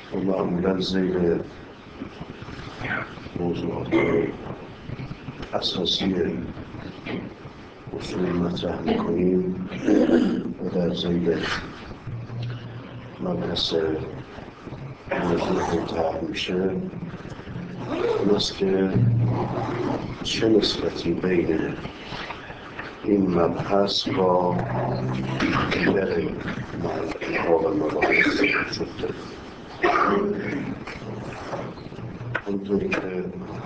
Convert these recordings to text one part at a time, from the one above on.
و معمولا زیر موضوعات اساسی اصول مطرح میکنیم و در زیر مبحث موضوع مطرح میشه این است که چه نسبتی بین این مبحث با دیگر معرفی‌ها و مباحث وجود داره. همونطور که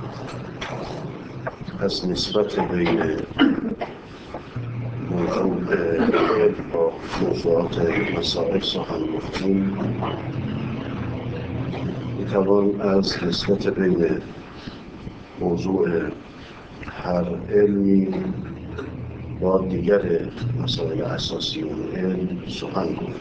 از نسبت بین موضوع علم با موضوعات مسائل سخن گفتیم، میتوان از نسبت بین موضوع هر علمی با دیگر مسائل اساسی اون علم سخن گفت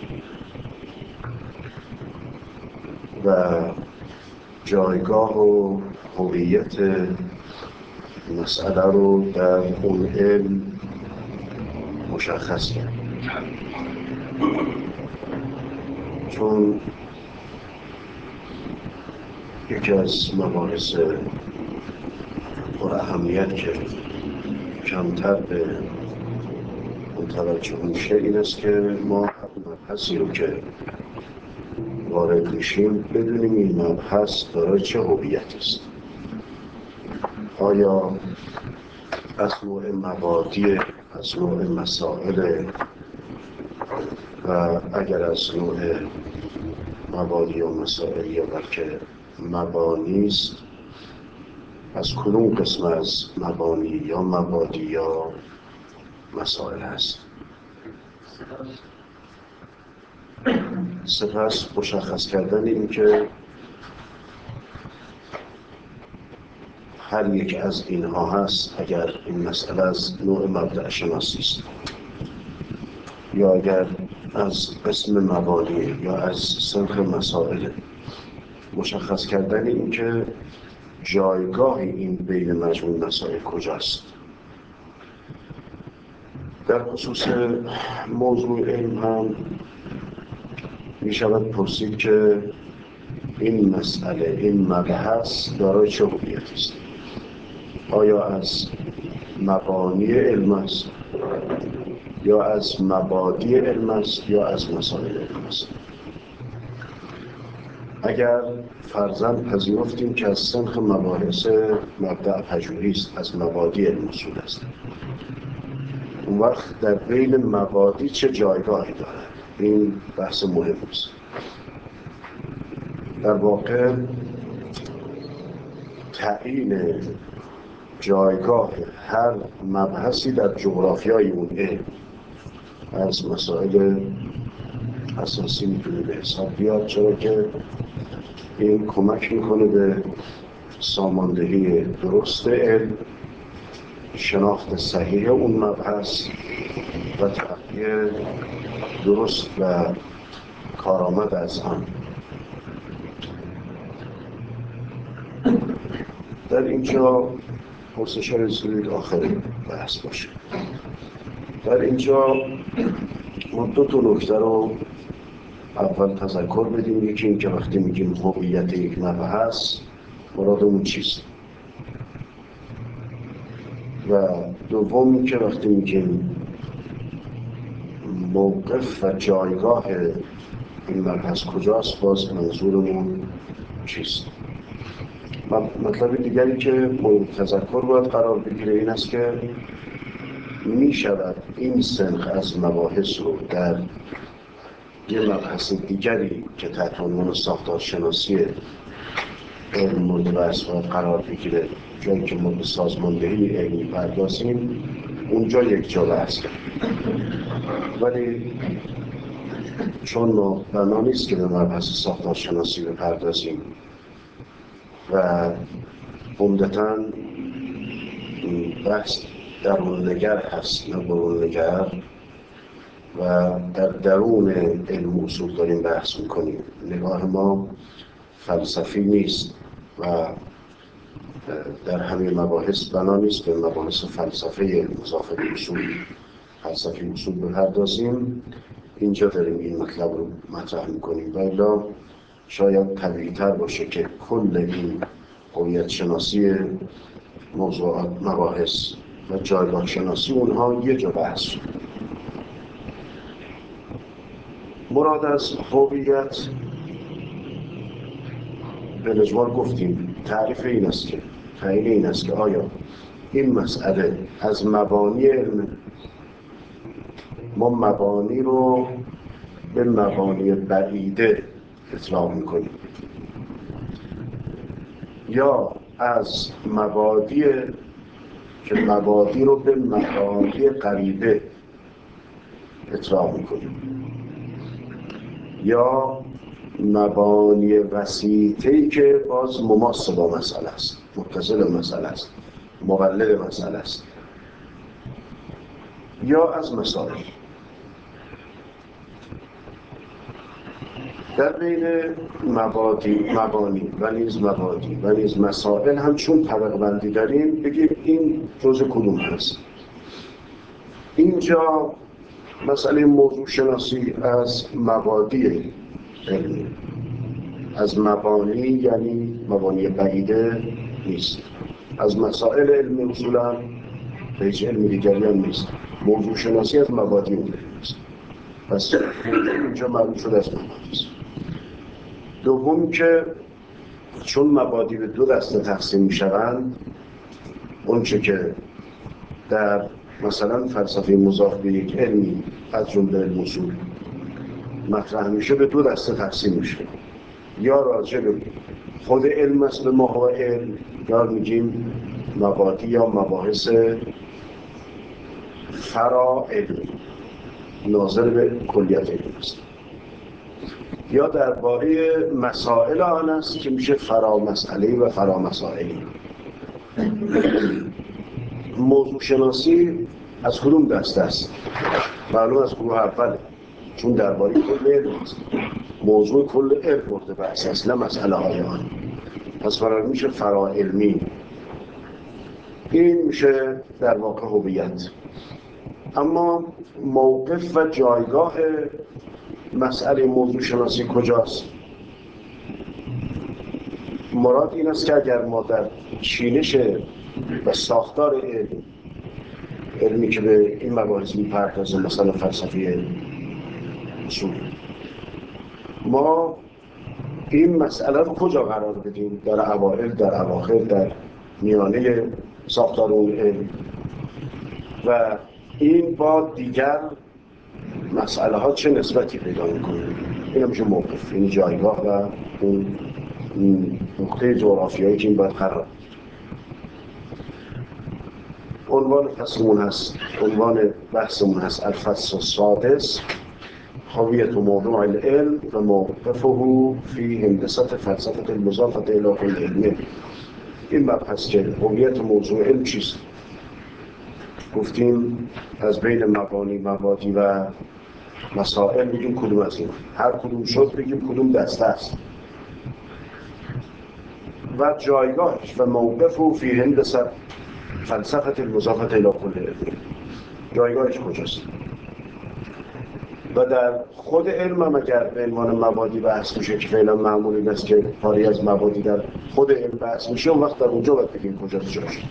و جایگاه و هویت مسئله رو در اون علم مشخص کرد. چون یکی از مباحث پر اهمیت که کمتر به متوجه میشه این است که ما مبحثی رو که وارد میشیم بدونیم این مبحث دارای چه هویتی است. آیا از نوع مبادی، از نوع مسائل و اگر از نوع مبادی و مسائل یا بلکه مبانی است، از کدوم قسم از مبانی یا مبادی یا مسائل هست. سپس مشخص کردن این که هر یک از اینها هست اگر این مسئله از نوع مبدأ شناسی است یا اگر از قسم مبانی یا از صنف مسائل. مشخص کردن این که جایگاه این بین مجموع مسائل کجاست. در خصوص موضوع علم هم می شود پرسید که این مسئله، این مبحث دارای چه هویتی است. آیا از مبانی علم است یا از مبادی علم است یا از مسائل علم است. اگر فرضاً پذیرفتیم که از سنخ مباحث مبدأ پژوهی است، از مبادی علم اصول است، اون وقت در بین مبادی چه جایگاهی دارد؟ این بحث مهم است. در واقع تعیین جایگاه هر مبحثی در جغرافیای اون علم از مسائل اساسی میتونه به حساب بیاد، چرا که این کمک میکنه به ساماندهی درست علم، شناخت صحیح اون مبحث و تلقی درست و کارآمد از آن. در اینجا پرسش رسید آخرین بحث باشه. در اینجا ما دو تا نکته رو اول تذکر بدیم. یکی این که وقتی میگیم هویت یک مبحث مرادمون چیست، و دوم این که وقتی میگیم موقف و جایگاه این مبحث کجاست باز منظورمون چیست. مطلب دیگری که مورد تذکر باید قرار بگیره این است که می شود این سنخ از مباحث رو در یه مبحث دیگری که تحت عنوان ساختارشناسی علم مورد بحث باید قرار بگیره، جایی که ما به سازماندهی علمی پردازیم اونجا یک جا بحث کرد. ولی چون ما بنا نیست که به مبحث ساختارشناسی بپردازیم و عمدتاً بحث درون‌نگر هست نه برون‌نگر و در درون علم اصول داریم بحث میکنیم، نگاه ما فلسفی نیست و در همه مباحث بنا نیست به مباحث فلسفه مضاف به اصول، فلسفی اصول بپردازیم. اینجا داریم این مطلب رو مطرح میکنیم. و الا شاید طبیعی تر باشه که کل این هویت شناسی موضوعات مباحث و جایگاه شناسی اونها یه جا بحث. مراد از هویت به نجوار گفتیم تعریف این است که تعیین این است که آیا این مسئله از مبانی علم، ما مبانی رو به مبانی بعیده اطلاق میکنیم، یا از مبادی که مبادی رو به مبانی قریبه اطلاق میکنیم، یا مبانی وسیطه‌ای که باز مماس با مسئله است، متصل مسئله است، مولد مسئله است، یا از مسائل. در بین مبانی و نیز مبادی و نیز مسائل هم چون طبقه بندی داریم، بگیم این جزء کدوم هست. اینجا مسئله موضوع شناسی از مبادی علمی، از مبانی یعنی مبانی بعیده نیست. از مسائل علمی اصولا به هیچ علمی دیگری هم نیست. موضوع شناسی از مبادی نیست. پس اینجا معلوم شد از مبادی است. دوم که چون مبادی به دو دسته تقسیم می شوند، اون چه که در مثلا فلسفه مضاف به یک علمی از جمله علم اصول مطرح میشه به دو دسته تقسیم میشه، یا راجع به خود علم است به ماهو علم، یا میگیم مبادی یا مباحث فرا علمی ناظر به کلیت علم است، یا درباره مسائل آن است که میشه فرا مسئله و فرا مسائلی. موضوع شناسی از کدوم دسته است؟ معلوم از گروه اوله، چون درباره کل علم است. موضوع کل علم مورد بحث است، نه مسئله های آن. پس فرار میشه فرا علمی. این میشه در واقع هویت. اما موقف و جایگاه مسئله موضوع شناسی کجاست؟ مراد این است که اگر ما در چینش و ساختار علمی که به این مباحث میپردازه، مثلا فلسفه اصول، ما این مسئله رو کجا قرار بدیم؟ در اوائل، در اواخر، در میانه ساختار اون علم، و این با دیگر مسئله ها چه نسبتی پیدا میکنه؟ این میشه موقف، این جایگاه و اون نقطه جغرافیایی که این باید قرار. عنوان فصلمون هست، عنوان بحثمون هست الفصل السادس، هویت موضوع العلم و موقفه فی هندسه فلسفه المضافه الی کل علم. این مبحث که هویت موضوع علم چیست؟ گفتیم از بین مبانی، مبادی و مسائل بگیم کدوم از این، هر کدوم شد بگیم کدوم دسته است، و جایگاهش و موقفه فی هندسه فلسفه المضافه الی کل علم، جایگاهش کجاست. و در خود علم هم اگر به عنوان مبادی بحث میشه که فعلا معمول این است که پاری از مبادی در خود علم بحث میشه، اون وقت در اونجا باید بگیم کجاست جاش.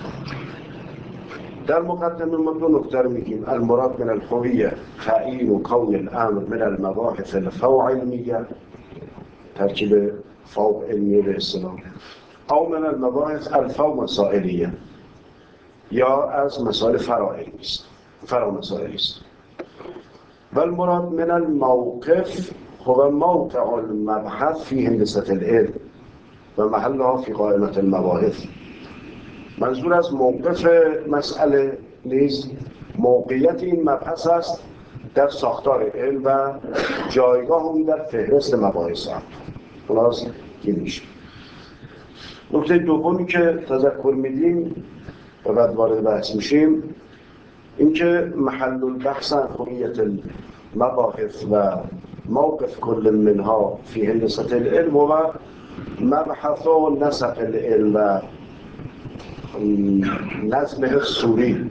در مقدمه ما دو نکته رو میگیم. المراد من الهویه تعیین کون الامر من المباحث الفوع علمیه، ترکیب فوق علمیه به اصطلاح، او من المباحث الفوع مسائلیه، یا از مسائل فرا علمی است، فرا مسائلی است. والمراد من الموقف هو موقع المبحث في هندسة العلم و محلها في قائمة المباحث. منظور از موقف مسئله نیز موقعیت این مبحث است در ساختار علم و جایگاه اون در فهرست مباحث هم. خلاص این میشه. نکته دومی که تذکر میدیم و بعد وارد بحث میشیم، اینکه محل البحث عن هویت المباحث و موقف كل منها في هندسة العلم و مبحث و نسق العلم و نظمه الصوری.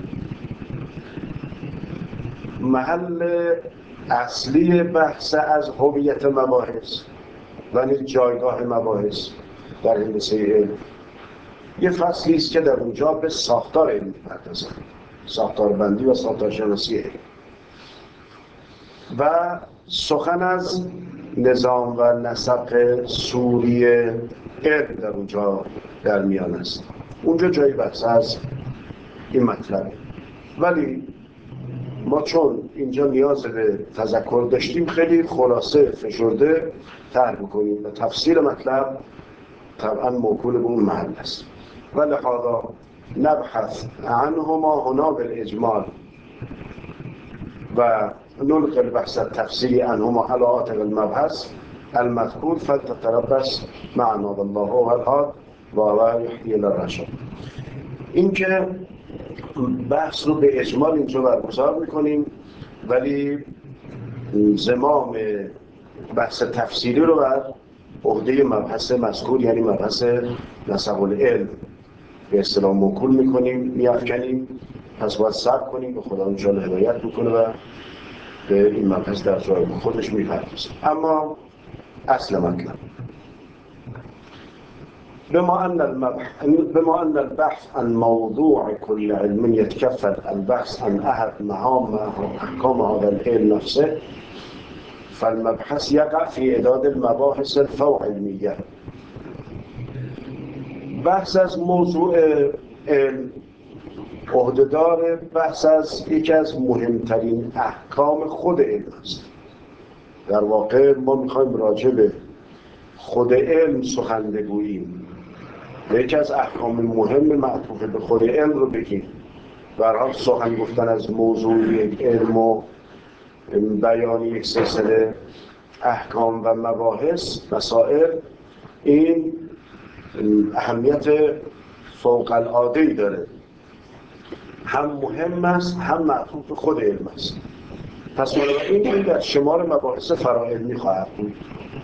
محل اصلی بحث از هویت مباحث ولی جایگاه مباحث در هندسه علم یه فصلی است که در اونجا به ساختار علم می‌پردازه، ساختاربندی و ساختارشناسی علم و سخن از نظام و نسق سوری علم در اونجا در میان است. اونجا جایی بحث از این مطلب، ولی ما چون اینجا نیاز به تذکر داشتیم خیلی خلاصه فشرده طرح می‌کنیم و تفسیر مطلب طبعا موکول به اون محل است. ولهذا نبحث عنهما هنا بالاجمال و نلقي البحث التفصيلي عنهما على عاتق المبحث المذكور فلتتربص معنا والله هو الهاد و يهدي الى الرشاد. این که بحث رو به اجمال اینجا برگزار میکنیم، ولی زمام بحث تفصیلی رو بر عهده مبحث مذکور یعنی مبحث نسق العلم به اصطلاح موکول میکنیم، میافکنیم. پس باید صبر کنیم که خدا انشاءالله هدایت میکنه و به این مبحث در جای خودش میپردازه. اما اصل مطلب بما ان البحث عن موضوع كل علم يتكفل البحث عن احد مهام احكام هذا العلم نفسه، فالمبحث يقع في اعداد المباحث الفوق علمية. بحث از موضوع علم عهده‌دار بحث از یکی از مهمترین احکام خود علم است. در واقع ما میخوایم راجع به خود علم سخن بگوییم، یکی از احکام مهم معطوف به خود علم رو بگیم. به هر حال سخن گفتن از موضوع یک علم و بیان یک سلسله احکام و مباحث مسائل، این اهمیت فوق العاده‌ای داره، هم مهم است هم معطوف به خود علم است. پس این در شمار مباحث فراعلمی خواهد بود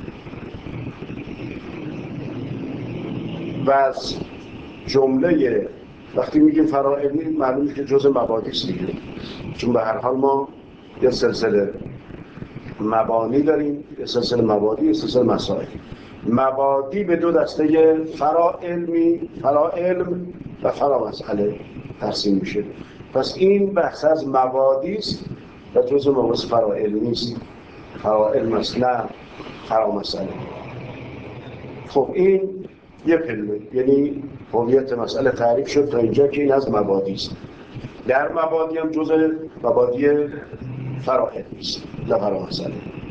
و از جمله وقتی میگیم فراعلمی معلومه که جزء مبادی است دیگه، چون به هر حال ما یه سلسله مبانی داریم، یه سلسله مبادی، یه سلسله مسائل. مبادی به دو دسته فراعلمی، فراعلم و فرامسئله تقسیم میشه. پس این بحث از مبادی است و جزء مباحث فراعلمی است، فراعلم است نه فرامسئله. خب این یه پله، یعنی هویت مسئله تعریف شد تا اینجا که این از مبادی است. در مبادی هم جزء مبادی فراعلمی است نه فرامسئله.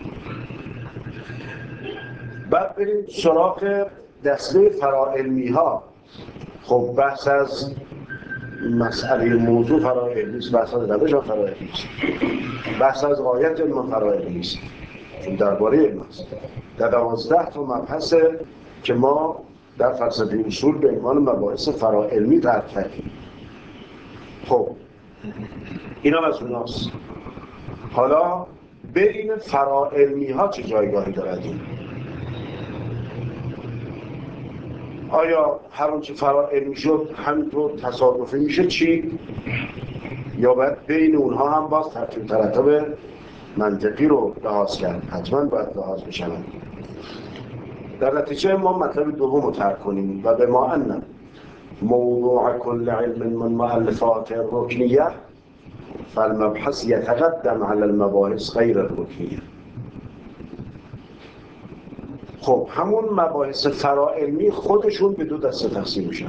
بعد بریم سراغ دسته فراعلمی ها. خب بحث از مسئله موضوع فراعلمی است، بحث از روش فراعلمی است، بحث از غایت علم فراعلمی است، چون درباره علم است. در 12 تا مبحث که ما در فلسفه اصول به عنوان مباحث فراعلمی تعریف کردیم. خب اینا از اوناست. حالا بین فراعلمی ها چه جایگاهی دارد این؟ آیا هر اون چه فراعلمی شد همینطور تصادفی میشه چی؟ یا باید بین اونها هم باز ترتیب ترتب منطقی رو لحاظ کرد؟ حتما باید لحاظ بشن. در نتیجه ما مطلب دوم رو طرح کنیم و به ما ان موضوع كل علم من مؤلفات الركنية فالمبحث يتقدم على المباحث غیر الركنية. خب همون مباحث فراعلمی خودشون به دو دسته تقسیم میشن.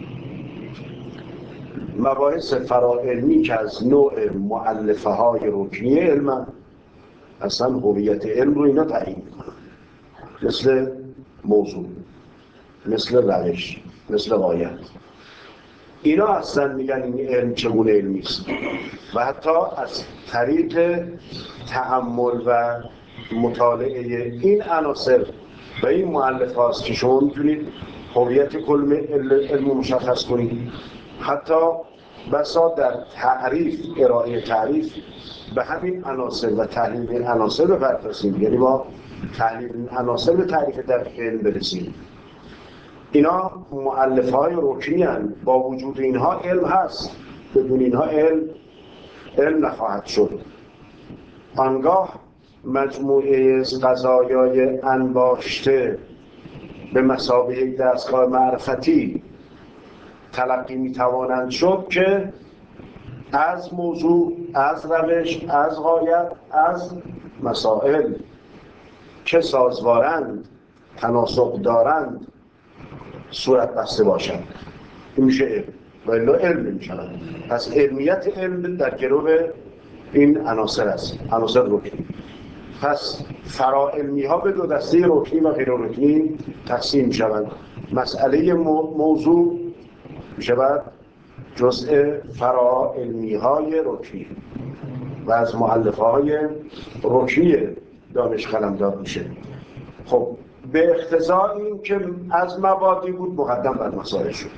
مباحث فراعلمی که از نوع مؤلفه های رکنیه علم اصلا هویت علم رو اینا تعیین میکنن، مثل موضوع، مثل روش، مثل غایت. اینا اصلا میگن این علم چگونه علمی است و حتی از طریق تأمل و مطالعه این عناصر و این مؤلفه هاست که شما میتونید هویت کل علم مشخص کنید. حتی بسا در تعریف، ارائه تعریف به همین عناصر و تحلیل این عناصر بپردازیم، یعنی با تحلیل این عناصر به تعریف دقیق علم برسیم. اینا مؤلفه های رکنی هستند. با وجود اینها علم هست، بدون اینها علم نخواهد شد. آنگاه مجموعه قضایای انباشته به مثابه یک دستگاه معرفتی تلقی میتوانند شد که از موضوع، از روش، از غایت، از مسائل که سازوارند، تناسق دارند صورت بسته باشند. این میشه علم و الا علم نمیشود. پس علمیت علم در گروه این عناصر است، عناصر رکنی. پس فراعلمی ها به دو دسته رکنی و غیر رکنی تقسیم میشوند. مسئله موضوع میشود جزء فراعلمی های رکنی و از مؤلفه های رکنی دانش قلمداد میشه. خب به اقتضاء این که از مبادی بود مقدم بر مسائل شد،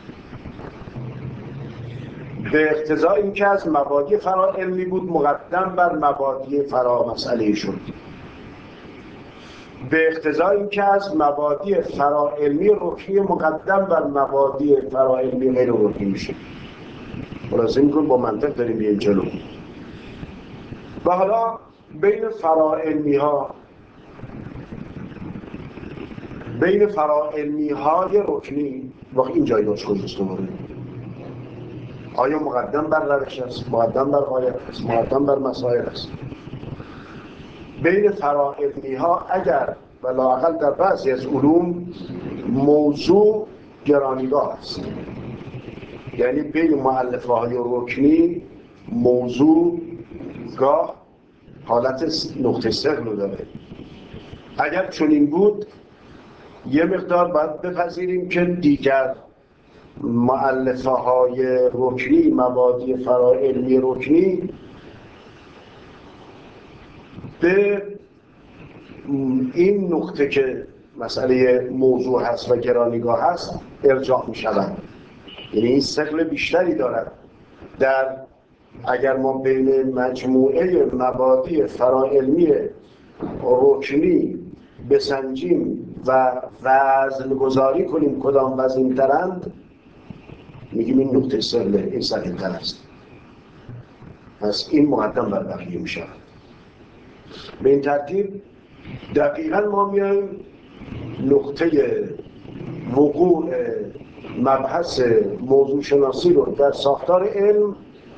به اقتضاء این که از مبادی فراعلمی بود مقدم بر مبادی فرامسئله شد، به اقتضاء این که از مبادی فراعلمی رکنی مقدم بر مبادی فراعلمی غیر رکنی میشه. خلاصه میکنم با منطق داریم بیایم جلو. و حالا بین فراعلمی های رکنی واقعا این جایگاهش کجاست دوباره؟ آیا مقدم بر روش است، مقدم بر غایت است، مقدم بر مسائل است؟ بین فراعلمی ها اگر و لااقل در بعضی از علوم موضوع گرانیگاه است، یعنی بین مؤلفه های رکنی موضوع گاه حالت نقطه صفر رو داره. اگر چنین بود یه مقدار باید بپذیریم که دیگر مؤلفه های رکنی، مبادی فراعلمی رکنی به این نقطه که مسئله موضوع هست و گرانیگاه هست ارجاع می شود. یعنی این ثقل بیشتری دارد در اگر ما بین مجموعه مبادی فراعلمی رکنی بسنجیم و وزن گذاری کنیم کدام وزن ترند، میگیم این نقطه ثقل این سطح تر است. پس این مقدم بر بقیه می شود. به این ترتیب دقیقا ما میایم نقطه وقوع مبحث موضوع شناسی رو در ساختار علم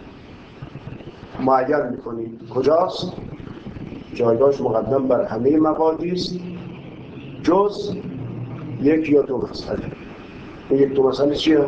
معین میکنیم. کجاست؟ جایگاهش مقدم بر همه مبادی است جز یک یا دو مسئله. این یک دو مسئله چیه؟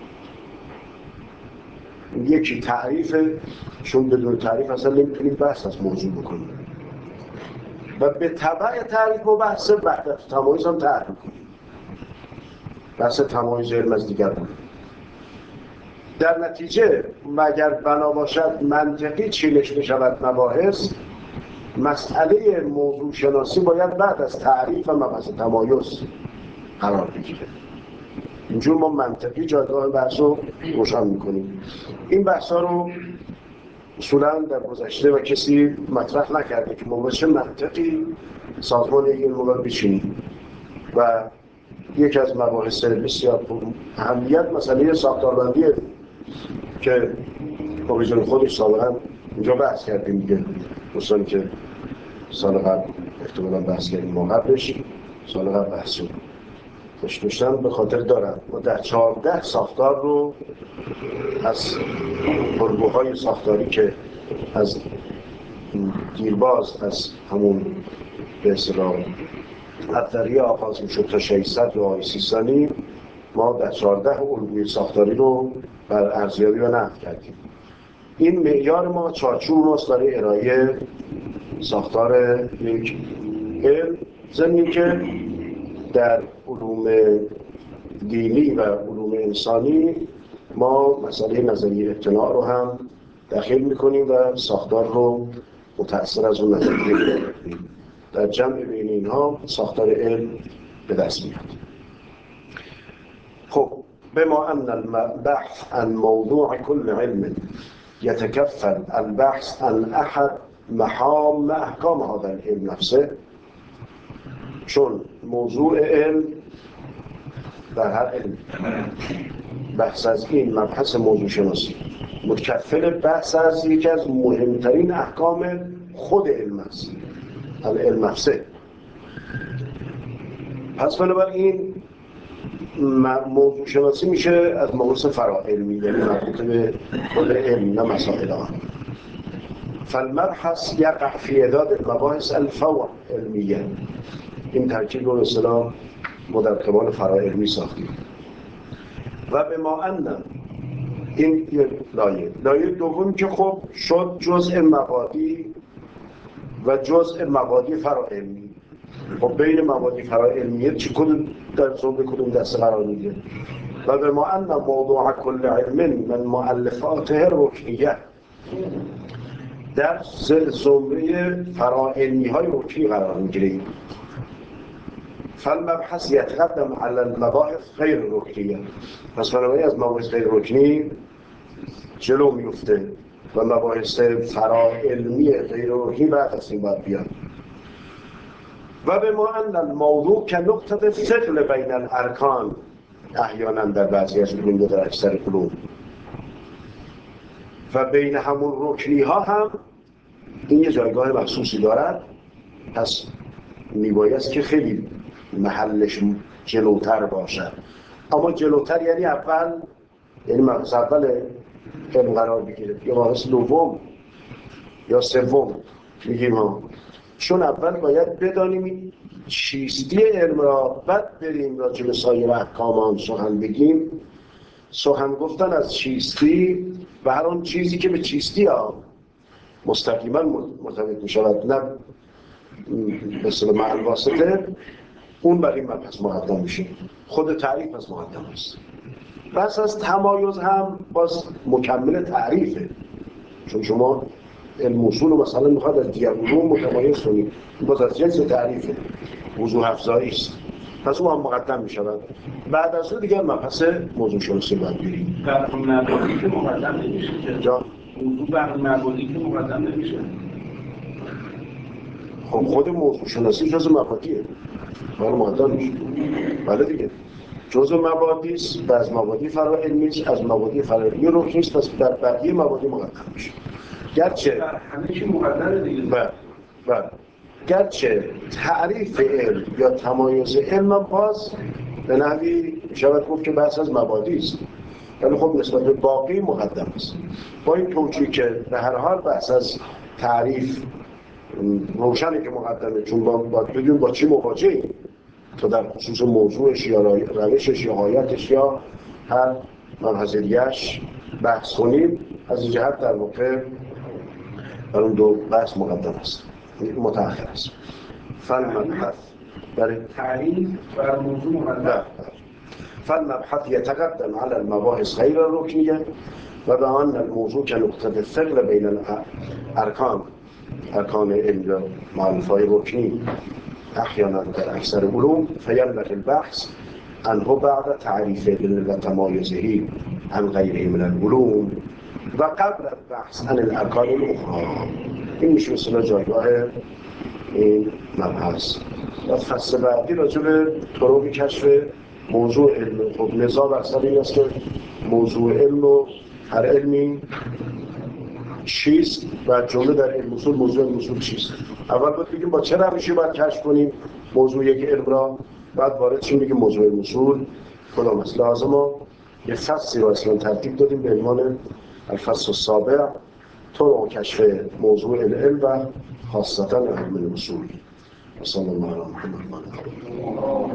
یکی تعریفه، چون بدون تعریف اصلا نمیتونیم بحث از موضوع بکنیم و به تبع تعریف و بحث وحدت تمایز هم تعریف کنیم. بحث تمایز علم از دیگر بود. در نتیجه مگر بنا باشد منطقی چینش بشود مباحث، مسئله موضوع شناسی باید بعد از تعریف و مبحث تمایز قرار بگیره. اینجور ما منطقی جایگاه بحث رو روشن میکنیم. این بحث ها رو اصولا در گذشته و کسی مطرح نکرده که ما با چه منطقی سازمان یک علم رو بچینیم و یک از مباحث بسیار اهمیت مسئله ساختاربندی که با ویژن خودش سابقا اینجا بحث کردیم دیگه. دوستانی که سال قبل احتمالا بحث کردیم ما قبلش سال قبل بحث رو داشتن به خاطر دارم ما در 14 ساختار رو از الگوهای ساختاری که از دیرباز از همون به اصطلاح ابتدایی آغاز میشد تا 600 یا 300 ما در 14 الگوی ساختاری رو بر ارزیابی و نقد کردیم. این معیار ما چارچوب ماست برای ارائه ساختار یک علم، ضمن که در علوم دینی و علوم انسانی ما مسئله نظریه اقتناع رو هم داخل میکنیم و ساختار رو متأثر از اون نظریه میکنیم. در جمع بین اینها ساختار علم به دست میاد. خب بما ان البحث عن موضوع كل علم يتكفل البحث عن احد محام احکام هذا العلم نفسه، چون موضوع علم در هر علم بحث از این مبحث موضوع شناسی متکفل بحث از یکی از مهمترین احکام خود علم است. العلم نفسه. پس بنابراین موضوع شناسی میشه از مباحث فراعلمی، یعنی مربوط به خود علم نه مسائل آن. فالمبحث یقع فی اعداد المباحث الفوق علمیه. این ترکیب رو به اصطلاح مدرکبان فراعلمی ساختیم. و به ما ان این لایه دوم که خب شد جزء مبادی و جزء مبادی فراعلمی. خب بین مبادی فراعلمیه چی کدوم در زمره کدوم دسته قرار میده؟ و به ما ان موضوع کل علم من مؤلفاته رکنیه، در زمره فراعلمی های رکنی قرار میگیره. فالمبحث یتقدم علی المباحث غیر رکنیه، پس بنابراین از مباحث غیر رکنی جلو میفته و مباحث فراعلمی غیر رکنی بعد از این باید بیاد. و به ما ان الموضوع که نقطه ثقل بین الارکان، احیانا در بعضی از علوم و در اکثر علوم، و بین همون رکنی ها هم این یه جایگاه مخصوصی دارد. پس میبایست که خیلی محلش جلوتر باشد. اما جلوتر یعنی اول، یعنی مبحث اول علم قرار بگیره یا مبحث دوم یا سوم میگیم ها، چون اول باید بدانیم چیستی علم را، بعد بریم راجع به سایر احکام آن سخن بگیم. سخن گفتن از چیستی و هر آن چیزی که به چیستی ها مستقیما مرتبط می شود، نه مثل معنی واسطه، اون برای من پس مقدم میشه. خود تعریف پس مقدم است. پس از تمایز هم باز مکمل تعریفه، چون شما علم اصول رو مثلا میخواد از دیگر علوم متمایز کنید، باز از جنس تعریفه، وضوح افزایی است، پس اون هم مقدم میشود. بعد از اون دیگر مبحث موضوع شناسی باید بریم. بر مبادی که مقدم نمیشه که موضوع بر مبادی که مقدم نمیشه. خب خود موضوع شناسی جز مبادیه، باید مقدم میشه. بله دیگه جزء مبادی است و از مبادی فراعلمی است، از مبادی فراعلمی رکنی است، پس بر بقیه مبادی مقدم میشه. گرچه همه چی مقدمه دیگه. بله گرچه تعریف علم یا تمایز علم باز به نحوی شود گفت که بحث از مبادی است، ولی خب نسبت به باقی مقدم است. با این توجیه که به هر حال بحث از تعریف روشنه که مقدمه، چون باید بدون با چی مواجهیم تا در خصوص موضوعش یا روشش یا حایتش یا هر مبحث دیگه‌اش بحث کنیم. از این جهت در واقع بر اون دو بحث مقدم است، متأخر است. فالمبحث برای تعریف بر موضوع مقدم. فالمبحث يتقدم على المباحث غير الركنية وبأن الموضوع كنقطة الثقل بين الأركان، أركان علم معرفة ركني أحيانا در أكثر العلوم، فينبغي البحث عنه بعد تعريف علم وتمايزه عن غيره من العلوم وقبل البحث عن الأركان الأخرى. این میشه مثلا جایگاه این مبحث. و فصل بعدی راجع به طرق کشف موضوع علم. خب نزاع بر سر این است که موضوع علم و هر علمی چیست و جمله در علم اصول موضوع علم اصول چیست. اول باید بگیم با چه روشی باید کشف کنیم موضوع یک علم را، بعد وارد شیم بگیم موضوع علم اصول کدام است. لازم ما یه فصلی را اصلا ترتیب دادیم به عنوان الفصل السابع، طرق کشف موضوع العلم و خاصتا علم الاصول. صلی الله علیه و محمد.